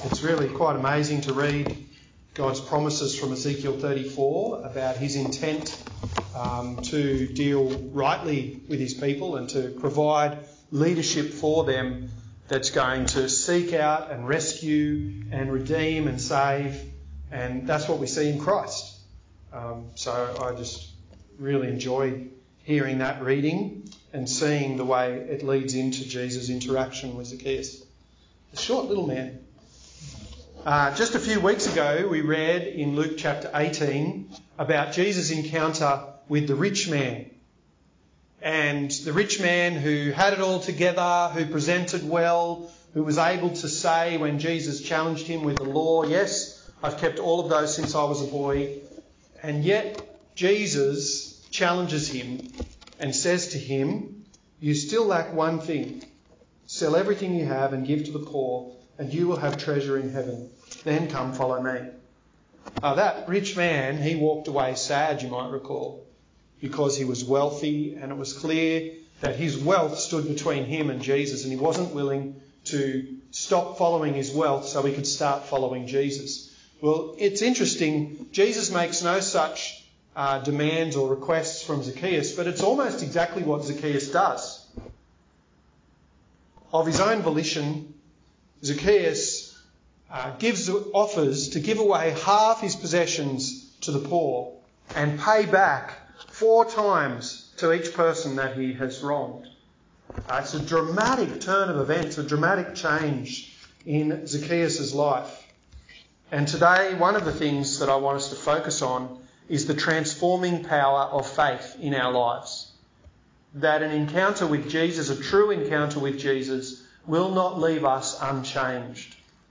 It's really quite amazing to read God's promises from Ezekiel 34 about his intent to deal rightly with his people and to provide leadership for them that's going to seek out and rescue and redeem and save. And that's what we see in Christ. So I just really enjoy hearing that reading and seeing the way it leads into Jesus' interaction with Zacchaeus. A short little man. Just a few weeks ago, we read in Luke chapter 18 about Jesus' encounter with the rich man. And the rich man who had it all together, who presented well, who was able to say when Jesus challenged him with the law, yes, I've kept all of those since I was a boy. And yet Jesus challenges him and says to him, you still lack one thing. Sell everything you have and give to the poor, and you will have treasure in heaven. Then come follow me. That rich man, he walked away sad, you might recall, because he was wealthy, and it was clear that his wealth stood between him and Jesus, and he wasn't willing to stop following his wealth so he could start following Jesus. Well, it's interesting. Jesus makes no such demands or requests from Zacchaeus, but it's almost exactly what Zacchaeus does. Of his own volition, Zacchaeus offers to give away half his possessions to the poor and pay back 4 times to each person that he has wronged. It's a dramatic turn of events, a dramatic change in Zacchaeus' life. And today, one of the things that I want us to focus on is the transforming power of faith in our lives. That an encounter with Jesus, a true encounter with Jesus, will not leave us unchanged.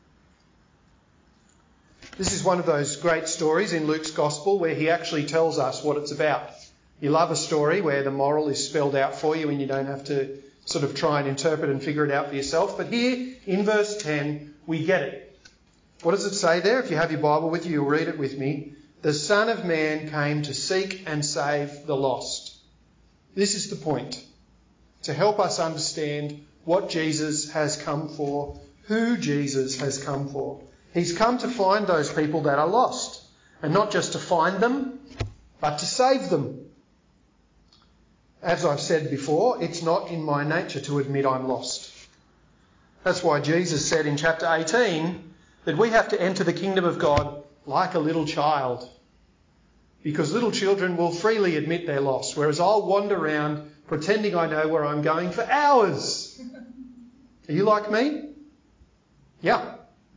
This is one of those great stories in Luke's Gospel where he actually tells us what it's about. You love a story where the moral is spelled out for you and you don't have to sort of try and interpret and figure it out for yourself. But here in verse 10, we get it. What does it say there? If you have your Bible with you, you'll read it with me. The Son of Man came to seek and save the lost. This is the point, to help us understand what Jesus has come for, who Jesus has come for. He's come to find those people that are lost, and not just to find them, but to save them. As I've said before, it's not in my nature to admit I'm lost. That's why Jesus said in chapter 18 that we have to enter the kingdom of God like a little child, because little children will freely admit they're lost, whereas I'll wander around pretending I know where I'm going for hours. Are you like me? Yeah.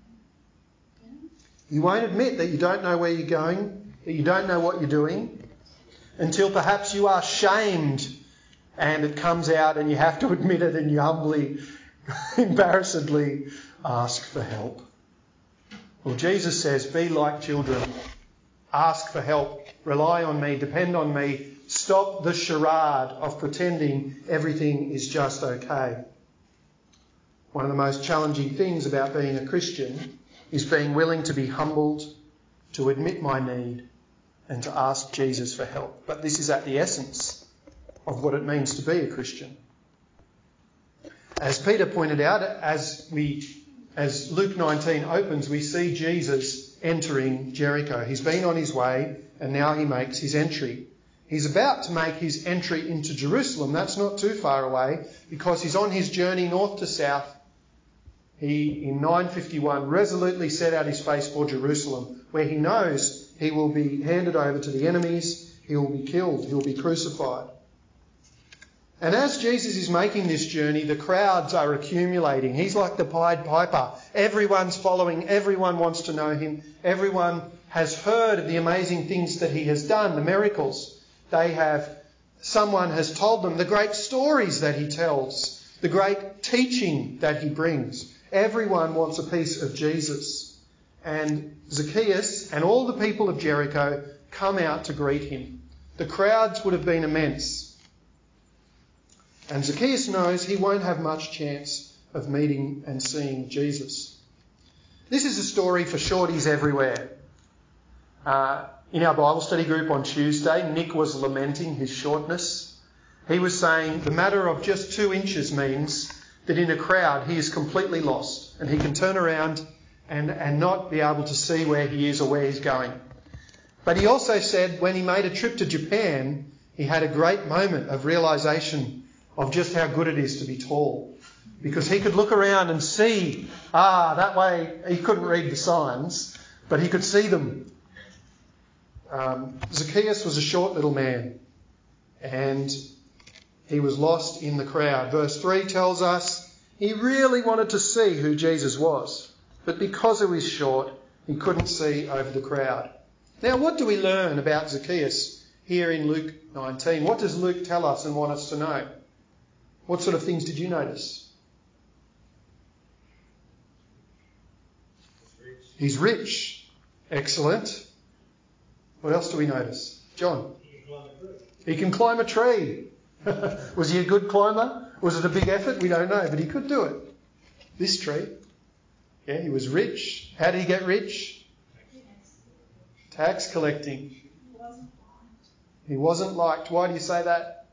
You won't admit that you don't know where you're going, that you don't know what you're doing, until perhaps you are shamed and it comes out and you have to admit it and you humbly, embarrassedly ask for help. Well, Jesus says, be like children. Ask for help. Rely on me. Depend on me. Stop the charade of pretending everything is just okay. One of the most challenging things about being a Christian is being willing to be humbled, to admit my need, and to ask Jesus for help. But this is at the essence of what it means to be a Christian. As Peter pointed out, as Luke 19 opens, we see Jesus entering Jericho. He's been on his way and now he makes his entry. He's about to make his entry into Jerusalem. That's not too far away because he's on his journey north to south. He, in 951, resolutely set out his face for Jerusalem, where he knows he will be handed over to the enemies, he will be killed, he will be crucified. And as Jesus is making this journey, the crowds are accumulating. He's like the Pied Piper. Everyone's following, everyone wants to know him, everyone has heard of the amazing things that he has done, the miracles. Someone has told them the great stories that he tells, the great teaching that he brings. Everyone wants a piece of Jesus. And Zacchaeus and all the people of Jericho come out to greet him. The crowds would have been immense. And Zacchaeus knows he won't have much chance of meeting and seeing Jesus. This is a story for shorties everywhere. In our Bible study group on Tuesday, Nick was lamenting his shortness. He was saying the matter of just 2 inches means that in a crowd he is completely lost and he can turn around and not be able to see where he is or where he's going. But he also said when he made a trip to Japan, he had a great moment of realisation of just how good it is to be tall. Because he could look around and see, that way, he couldn't read the signs, but he could see them. Zacchaeus was a short little man, and he was lost in the crowd. Verse 3 tells us he really wanted to see who Jesus was, but because he was short, he couldn't see over the crowd. Now, what do we learn about Zacchaeus here in Luke 19? What does Luke tell us and want us to know? What sort of things did you notice? He's rich. Excellent. What else do we notice? John? He can climb a tree. Was he a good climber? Was it a big effort? We don't know, but he could do it. This tree. Yeah, he was rich. How did he get rich? Tax collecting. He wasn't liked. Why do you say that?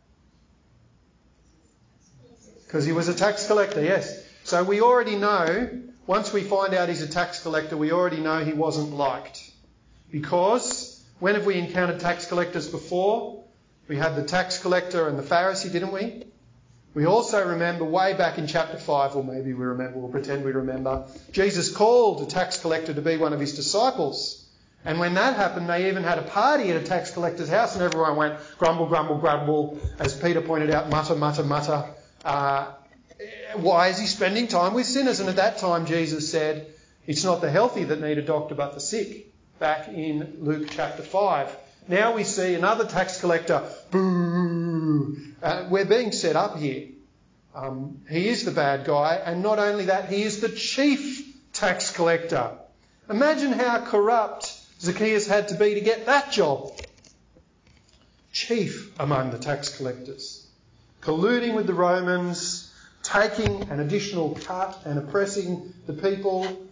Because he was a tax collector, yes. So we already know, once we find out he's a tax collector, we already know he wasn't liked. Because when have we encountered tax collectors before? We had the tax collector and the Pharisee, didn't we? We also remember way back in chapter 5, or maybe we remember, we'll pretend we remember, Jesus called a tax collector to be one of his disciples. And when that happened, they even had a party at a tax collector's house and everyone went grumble, grumble, grumble. As Peter pointed out, mutter, mutter, mutter. Why is he spending time with sinners? And at that time, Jesus said, it's not the healthy that need a doctor, but the sick. Back in Luke chapter 5. Now we see another tax collector. Boo! We're being set up here. He is the bad guy. And not only that, he is the chief tax collector. Imagine how corrupt Zacchaeus had to be to get that job. Chief among the tax collectors. Colluding with the Romans, taking an additional cut and oppressing the people.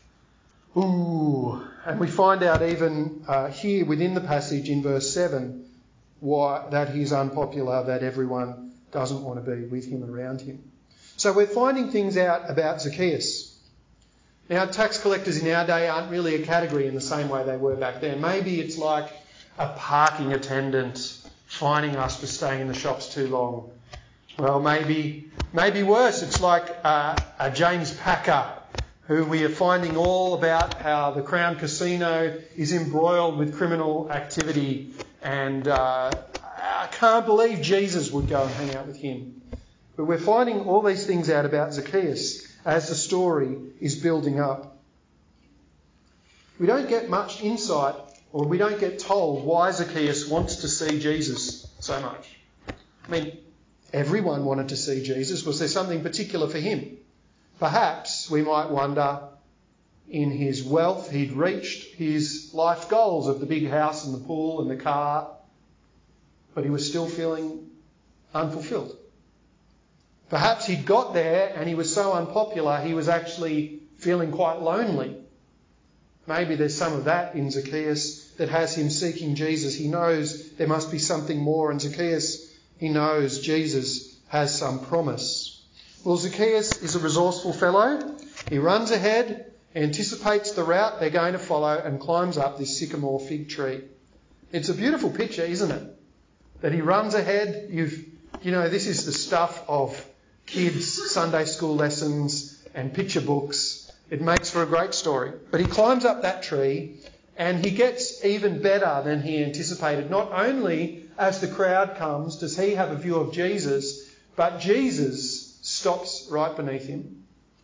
Ooh. And we find out even here within the passage in verse 7 that he's unpopular, that everyone doesn't want to be with him, around him. So we're finding things out about Zacchaeus. Now, tax collectors in our day aren't really a category in the same way they were back then. Maybe it's like a parking attendant fining us for staying in the shops too long. Well, maybe worse. It's like a James Packer, who we are finding all about how the Crown Casino is embroiled with criminal activity, and I can't believe Jesus would go and hang out with him. But we're finding all these things out about Zacchaeus as the story is building up. We don't get much insight, or we don't get told why Zacchaeus wants to see Jesus so much. I mean, everyone wanted to see Jesus. Was there something particular for him? Perhaps we might wonder, in his wealth, he'd reached his life goals of the big house and the pool and the car, but he was still feeling unfulfilled. Perhaps he'd got there and he was so unpopular he was actually feeling quite lonely. Maybe there's some of that in Zacchaeus that has him seeking Jesus. He knows there must be something more, and Zacchaeus, he knows Jesus has some promise. Well, Zacchaeus is a resourceful fellow. He runs ahead, anticipates the route they're going to follow, and climbs up this sycamore fig tree. It's a beautiful picture, isn't it? That he runs ahead. This is the stuff of kids' Sunday school lessons and picture books. It makes for a great story. But he climbs up that tree and he gets even better than he anticipated. Not only as the crowd comes does he have a view of Jesus, but Jesus stops right beneath him,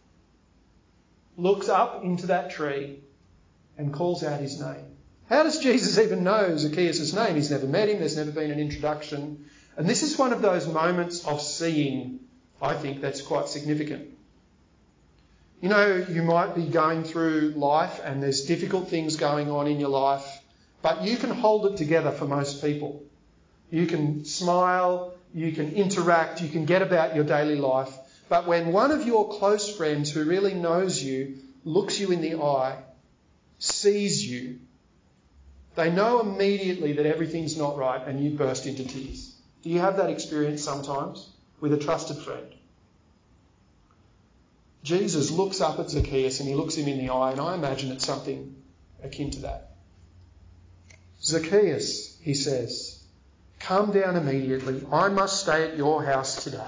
looks up into that tree and calls out his name. How does Jesus even know Zacchaeus' name? He's never met him. There's never been an introduction. And this is one of those moments of seeing, I think, that's quite significant. You know, you might be going through life and there's difficult things going on in your life, but you can hold it together for most people. You can smile, you can interact, you can get about your daily life. But when one of your close friends who really knows you looks you in the eye, sees you, they know immediately that everything's not right and you burst into tears. Do you have that experience sometimes with a trusted friend? Jesus looks up at Zacchaeus and he looks him in the eye, and I imagine it's something akin to that. Zacchaeus, he says, come down immediately. I must stay at your house today.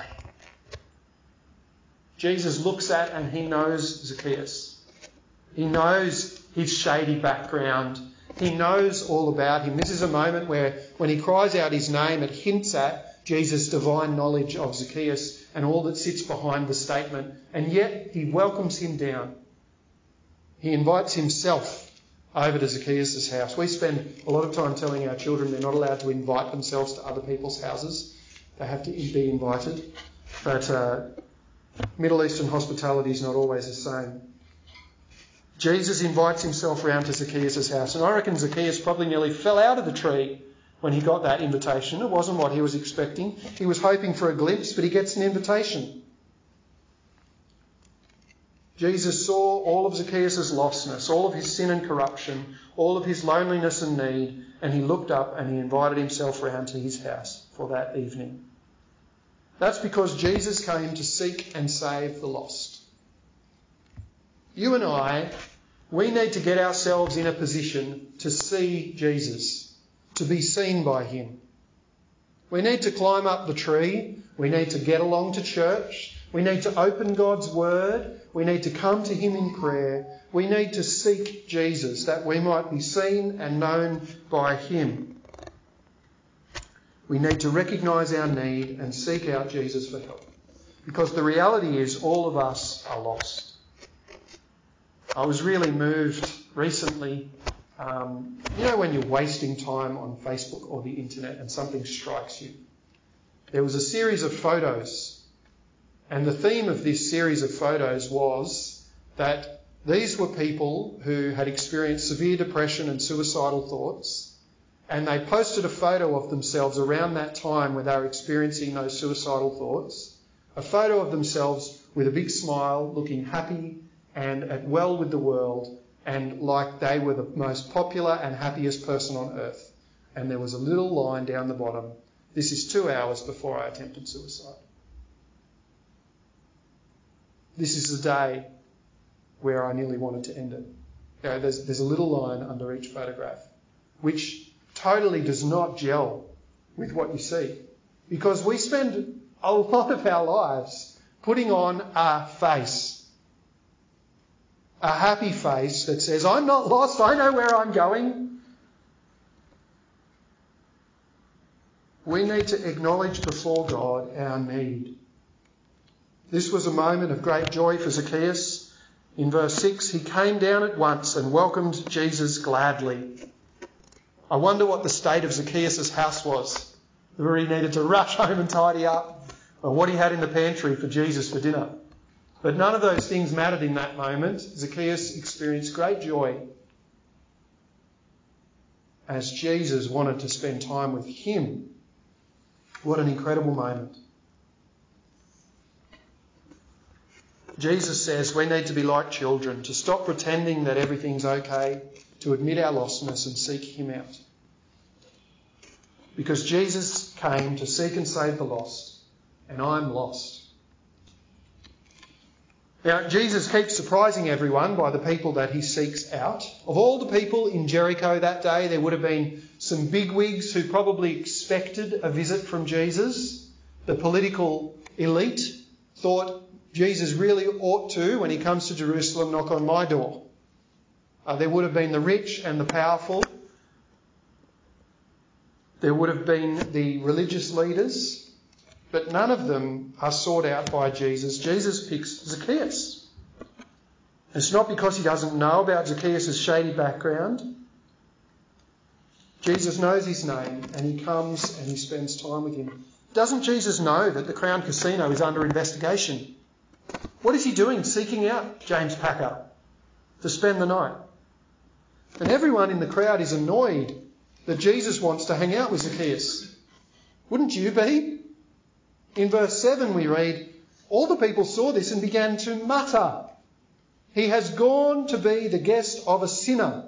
Jesus looks at and he knows Zacchaeus. He knows his shady background. He knows all about him. This is a moment where when he cries out his name, it hints at Jesus' divine knowledge of Zacchaeus and all that sits behind the statement. And yet he welcomes him down. He invites himself over to Zacchaeus' house. We spend a lot of time telling our children they're not allowed to invite themselves to other people's houses. They have to be invited. But Middle Eastern hospitality is not always the same. Jesus invites himself round to Zacchaeus' house, and I reckon Zacchaeus probably nearly fell out of the tree when he got that invitation. It wasn't what he was expecting. He was hoping for a glimpse, but he gets an invitation. Jesus saw all of Zacchaeus' lostness, all of his sin and corruption, all of his loneliness and need, and he looked up and he invited himself round to his house for that evening. That's because Jesus came to seek and save the lost. You and I, we need to get ourselves in a position to see Jesus, to be seen by him. We need to climb up the tree. We need to get along to church. We need to open God's word. We need to come to him in prayer. We need to seek Jesus that we might be seen and known by him. We need to recognise our need and seek out Jesus for help. Because the reality is all of us are lost. I was really moved recently. When you're wasting time on Facebook or the internet and something strikes you. There was a series of photos, and the theme of this series of photos was that these were people who had experienced severe depression and suicidal thoughts, and they posted a photo of themselves around that time when they were experiencing those suicidal thoughts, a photo of themselves with a big smile, looking happy and at well with the world, and like they were the most popular and happiest person on earth. And there was a little line down the bottom, "This is 2 hours before I attempted suicide." This is the day where I nearly wanted to end it. There's a little line under each photograph, which totally does not gel with what you see. Because we spend a lot of our lives putting on a face. A happy face that says, I'm not lost, I know where I'm going. We need to acknowledge before God our need. This was a moment of great joy for Zacchaeus. In verse 6, he came down at once and welcomed Jesus gladly. I wonder what the state of Zacchaeus' house was, where he needed to rush home and tidy up, or what he had in the pantry for Jesus for dinner. But none of those things mattered in that moment. Zacchaeus experienced great joy as Jesus wanted to spend time with him. What an incredible moment. Jesus says we need to be like children, to stop pretending that everything's okay, to admit our lostness and seek him out. Because Jesus came to seek and save the lost, and I'm lost. Now, Jesus keeps surprising everyone by the people that he seeks out. Of all the people in Jericho that day, there would have been some bigwigs who probably expected a visit from Jesus. The political elite thought Jesus really ought to, when he comes to Jerusalem, knock on my door. There would have been the rich and the powerful. There would have been the religious leaders. But none of them are sought out by Jesus. Jesus picks Zacchaeus. It's not because he doesn't know about Zacchaeus' shady background. Jesus knows his name and he comes and he spends time with him. Doesn't Jesus know that the Crown Casino is under investigation? What is he doing seeking out James Packer to spend the night? And everyone in the crowd is annoyed that Jesus wants to hang out with Zacchaeus. Wouldn't you be? In verse 7 we read, all the people saw this and began to mutter, "He has gone to be the guest of a sinner."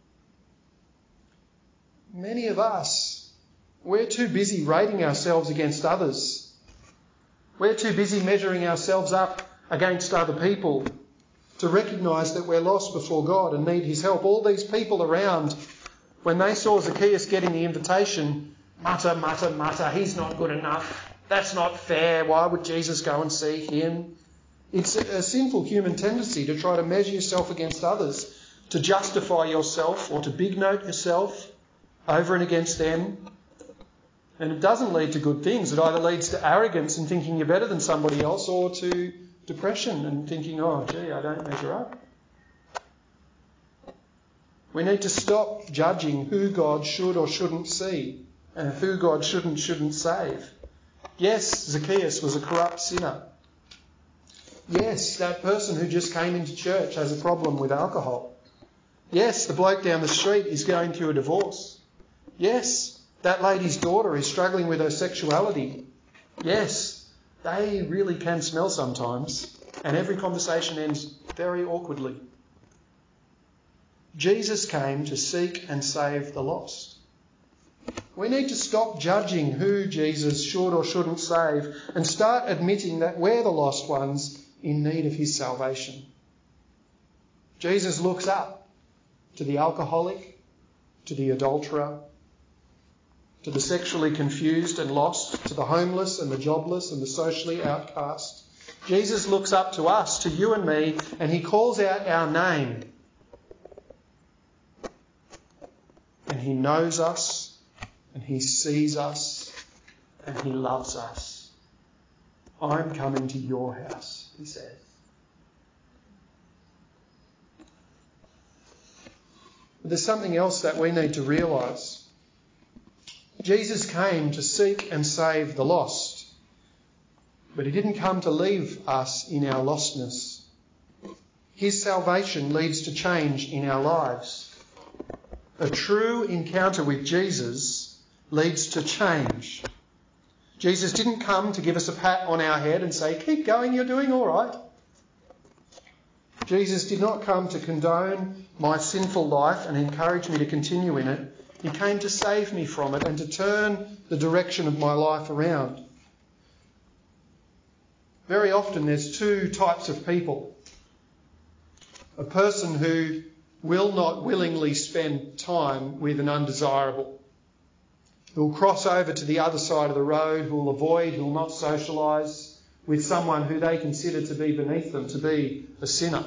Many of us, we're too busy rating ourselves against others. We're too busy measuring ourselves up against other people, to recognise that we're lost before God and need his help. All these people around, when they saw Zacchaeus getting the invitation, mutter, mutter, mutter, he's not good enough. That's not fair. Why would Jesus go and see him? It's a sinful human tendency to try to measure yourself against others, to justify yourself or to big note yourself over and against them. And it doesn't lead to good things. It either leads to arrogance and thinking you're better than somebody else, or to depression and thinking, oh, gee, I don't measure up. We need to stop judging who God should or shouldn't see and who God shouldn't save. Yes, Zacchaeus was a corrupt sinner. Yes, that person who just came into church has a problem with alcohol. Yes, the bloke down the street is going through a divorce. Yes, that lady's daughter is struggling with her sexuality. Yes, they really can smell sometimes, and every conversation ends very awkwardly. Jesus came to seek and save the lost. We need to stop judging who Jesus should or shouldn't save and start admitting that we're the lost ones in need of his salvation. Jesus looks up to the alcoholic, to the adulterer, to the sexually confused and lost, to the homeless and the jobless and the socially outcast. Jesus looks up to us, to you and me, and he calls out our name. And he knows us, and he sees us, and he loves us. I'm coming to your house, he says. But there's something else that we need to realise. Jesus came to seek and save the lost, but he didn't come to leave us in our lostness. His salvation leads to change in our lives. A true encounter with Jesus leads to change. Jesus didn't come to give us a pat on our head and say, keep going, you're doing all right. Jesus did not come to condone my sinful life and encourage me to continue in it. He came to save me from it and to turn the direction of my life around. Very often there's two types of people. A person who will not willingly spend time with an undesirable, who will cross over to the other side of the road, who will avoid, who will not socialise with someone who they consider to be beneath them, to be a sinner.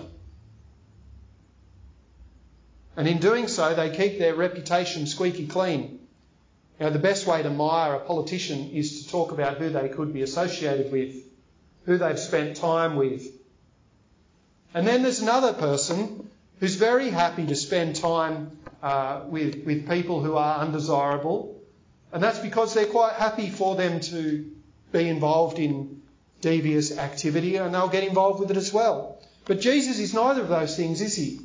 And in doing so, they keep their reputation squeaky clean. You know, the best way to mire a politician is to talk about who they could be associated with, who they've spent time with. And then there's another person who's very happy to spend time with people who are undesirable. And that's because they're quite happy for them to be involved in devious activity, and they'll get involved with it as well. But Jesus is neither of those things, is he?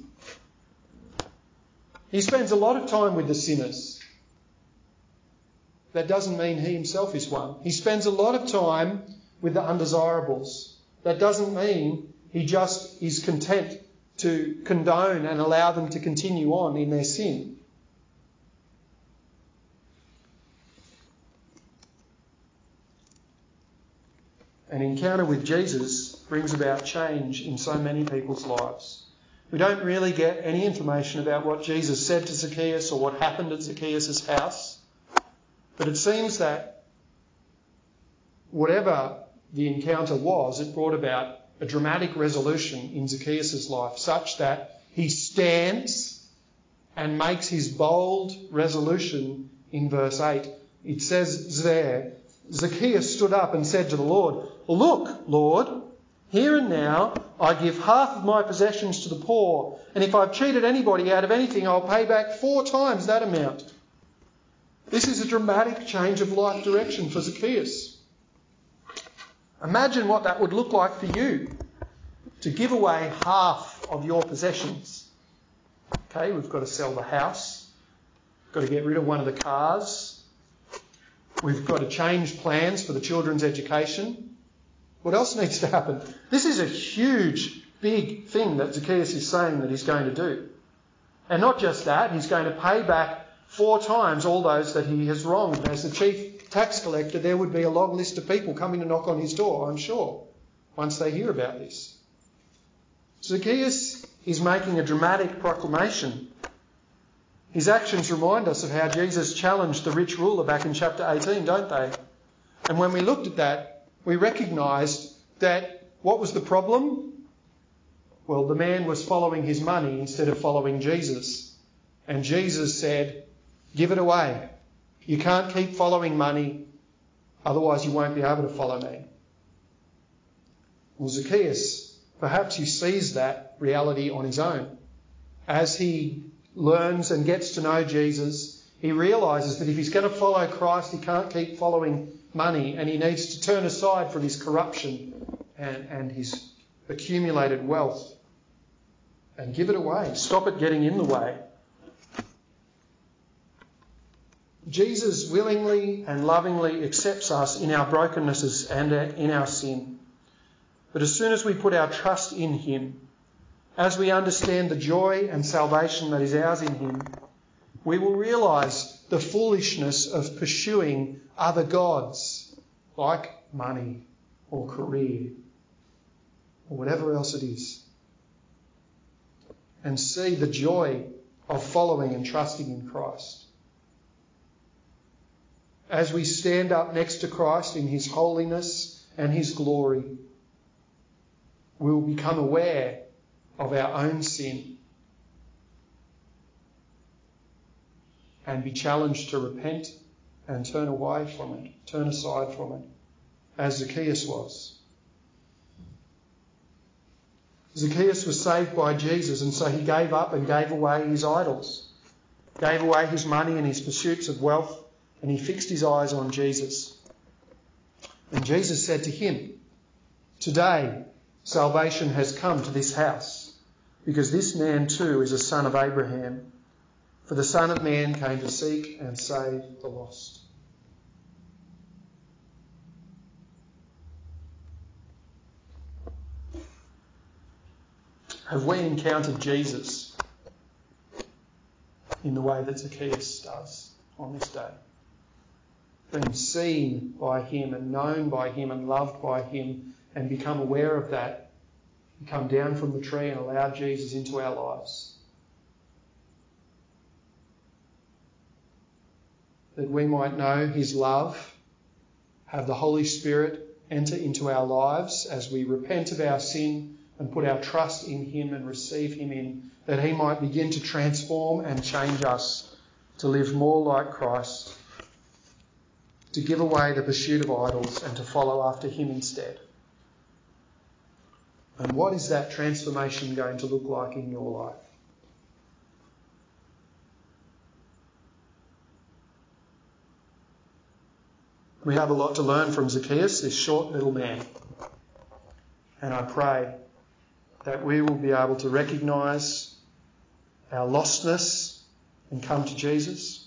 He spends a lot of time with the sinners. That doesn't mean he himself is one. He spends a lot of time with the undesirables. That doesn't mean he just is content to condone and allow them to continue on in their sin. An encounter with Jesus brings about change in so many people's lives. We don't really get any information about what Jesus said to Zacchaeus or what happened at Zacchaeus' house. But it seems that whatever the encounter was, it brought about a dramatic resolution in Zacchaeus' life, such that he stands and makes his bold resolution in verse 8. It says there, Zacchaeus stood up and said to the Lord, "Look, Lord, here and now I give half of my possessions to the poor, and if I've cheated anybody out of anything, I'll pay back 4 times that amount." This is a dramatic change of life direction for Zacchaeus. Imagine what that would look like for you, to give away half of your possessions. Okay, we've got to sell the house, got to get rid of one of the cars, we've got to change plans for the children's education. What else needs to happen? This is a huge, big thing that Zacchaeus is saying that he's going to do. And not just that, he's going to pay back 4 times all those that he has wronged. As the chief tax collector, there would be a long list of people coming to knock on his door, I'm sure, once they hear about this. Zacchaeus is making a dramatic proclamation. His actions remind us of how Jesus challenged the rich ruler back in chapter 18, don't they? And when we looked at that, we recognised that what was the problem? Well, the man was following his money instead of following Jesus. And Jesus said, give it away. You can't keep following money, otherwise you won't be able to follow me. Well, Zacchaeus, perhaps he sees that reality on his own. As he learns and gets to know Jesus, he realises that if he's going to follow Christ, he can't keep following money, and he needs to turn aside from his corruption and his accumulated wealth and give it away. Stop it getting in the way. Jesus willingly and lovingly accepts us in our brokennesses and in our sin. But as soon as we put our trust in him, as we understand the joy and salvation that is ours in him, we will realise the foolishness of pursuing other gods like money or career or whatever else it is, and see the joy of following and trusting in Christ. As we stand up next to Christ in his holiness and his glory, we will become aware of our own sin and be challenged to repent and turn away from it, turn aside from it, as Zacchaeus was. Zacchaeus was saved by Jesus, and so he gave up and gave away his idols, gave away his money and his pursuits of wealth, and he fixed his eyes on Jesus. And Jesus said to him, today salvation has come to this house, because this man too is a son of Abraham. For the Son of Man came to seek and save the lost. Have we encountered Jesus in the way that Zacchaeus does on this day? Been seen by him and known by him and loved by him, and become aware of that, and come down from the tree and allow Jesus into our lives. That we might know his love, have the Holy Spirit enter into our lives as we repent of our sin and put our trust in him and receive him in, that he might begin to transform and change us to live more like Christ, to give away the pursuit of idols and to follow after him instead. And what is that transformation going to look like in your life? We have a lot to learn from Zacchaeus, this short little man. And I pray that we will be able to recognise our lostness and come to Jesus.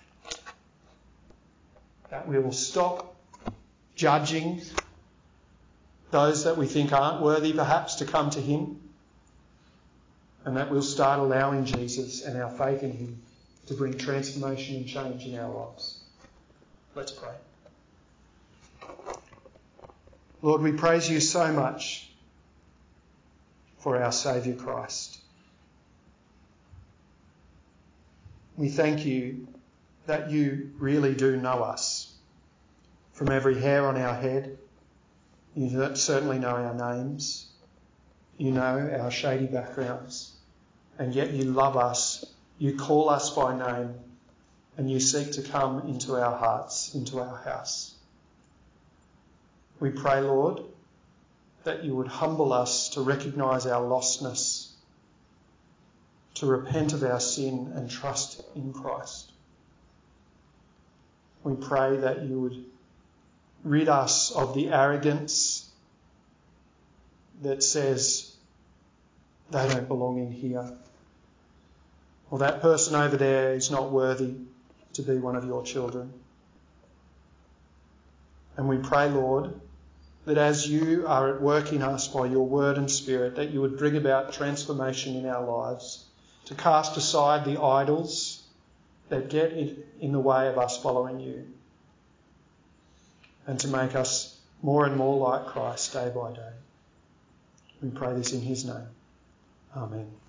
That we will stop judging those that we think aren't worthy perhaps to come to him. And that we'll start allowing Jesus and our faith in him to bring transformation and change in our lives. Let's pray. Lord, we praise you so much for our Saviour Christ. We thank you that you really do know us. From every hair on our head, you certainly know our names. You know our shady backgrounds. And yet you love us. You call us by name. And you seek to come into our hearts, into our house. We pray, Lord, that you would humble us to recognise our lostness, to repent of our sin and trust in Christ. We pray that you would rid us of the arrogance that says they don't belong in here, or that person over there is not worthy to be one of your children. And we pray, Lord, that as you are at work in us by your word and spirit, that you would bring about transformation in our lives, to cast aside the idols that get in the way of us following you, and to make us more and more like Christ day by day. We pray this in his name. Amen.